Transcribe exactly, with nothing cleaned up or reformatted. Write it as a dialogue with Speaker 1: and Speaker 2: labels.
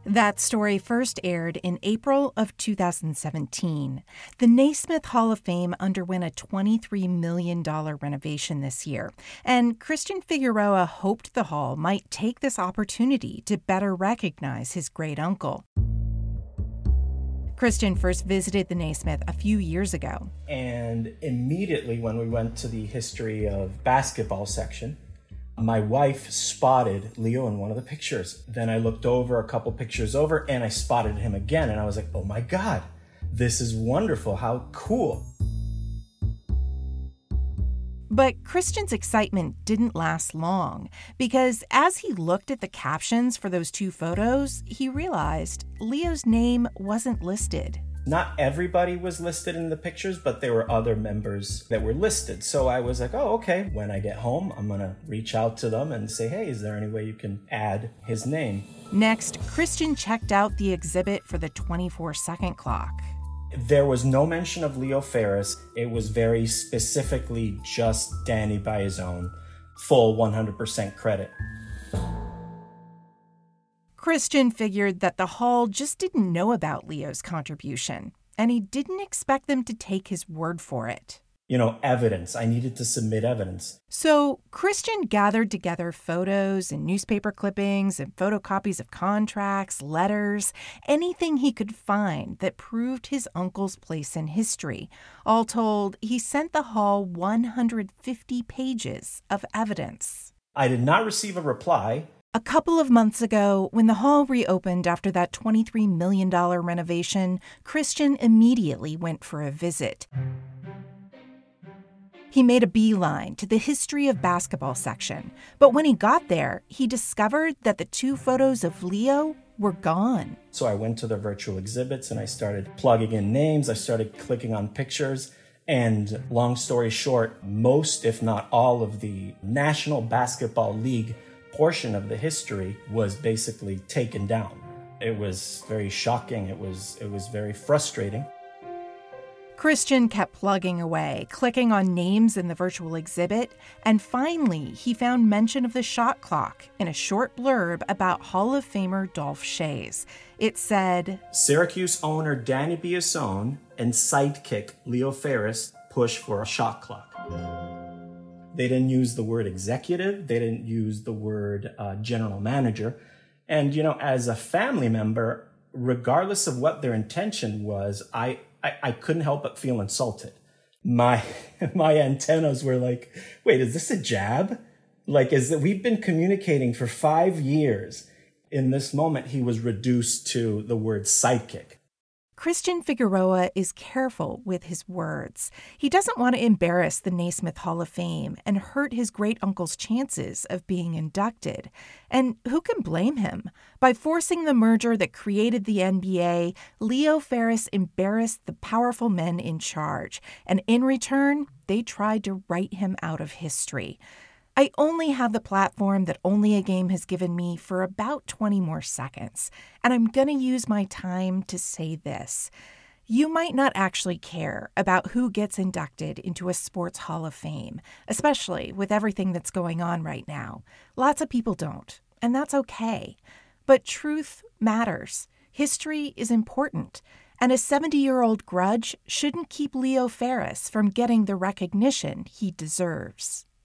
Speaker 1: That story first aired in April of two thousand seventeen. The Naismith Hall of Fame underwent a twenty-three million dollars renovation this year, and Christian Figueroa hoped the hall might take this opportunity to better recognize his great uncle. Christian first visited the Naismith a few years ago.
Speaker 2: And immediately when we went to the history of basketball section, my wife spotted Leo in one of the pictures. Then I looked over a couple pictures over and I spotted him again. And I was like, oh my God, this is wonderful. How cool.
Speaker 1: But Christian's excitement didn't last long because as he looked at the captions for those two photos, he realized Leo's name wasn't listed.
Speaker 2: Not everybody was listed in the pictures, but there were other members that were listed. So I was like, oh, okay. When I get home, I'm going to reach out to them and say, hey, is there any way you can add his name?
Speaker 1: Next, Christian checked out the exhibit for the twenty-four second clock.
Speaker 2: There was no mention of Leo Ferris. It was very specifically just Danny by his own, full one hundred percent credit.
Speaker 1: Christian figured that the hall just didn't know about Leo's contribution, and he didn't expect them to take his word for it.
Speaker 2: You know, evidence. I needed to submit evidence.
Speaker 1: So Christian gathered together photos and newspaper clippings and photocopies of contracts, letters, anything he could find that proved his uncle's place in history. All told, he sent the hall one hundred fifty pages of evidence.
Speaker 2: I did not receive a reply.
Speaker 1: A couple of months ago, when the hall reopened after that twenty-three million dollars renovation, Christian immediately went for a visit. He made a beeline to the history of basketball section, but when he got there, he discovered that the two photos of Leo were gone.
Speaker 2: So I went to the virtual exhibits and I started plugging in names. I started clicking on pictures. And long story short, most, if not all, of the National Basketball League portion of the history was basically taken down. It was very shocking. It was it was very frustrating.
Speaker 1: Christian kept plugging away, clicking on names in the virtual exhibit, and finally he found mention of the shot clock in a short blurb about Hall of Famer Dolph Schayes. It said,
Speaker 2: Syracuse owner Danny Biasone and sidekick Leo Ferris push for a shot clock. They didn't use the word executive. They didn't use the word uh, general manager. And, you know, as a family member, regardless of what their intention was, I, I, I couldn't help but feel insulted. My my antennas were like, wait, is this a jab? Like, is that we've been communicating for five years. In this moment, he was reduced to the word sidekick.
Speaker 1: Christian Figueroa is careful with his words. He doesn't want to embarrass the Naismith Hall of Fame and hurt his great-uncle's chances of being inducted. And who can blame him? By forcing the merger that created the N B A, Leo Ferris embarrassed the powerful men in charge. And in return, they tried to write him out of history. I only have the platform that Only a Game has given me for about twenty more seconds, and I'm going to use my time to say this. You might not actually care about who gets inducted into a sports hall of fame, especially with everything that's going on right now. Lots of people don't, and that's okay. But truth matters. History is important, and a seventy-year-old grudge shouldn't keep Leo Ferris from getting the recognition he deserves.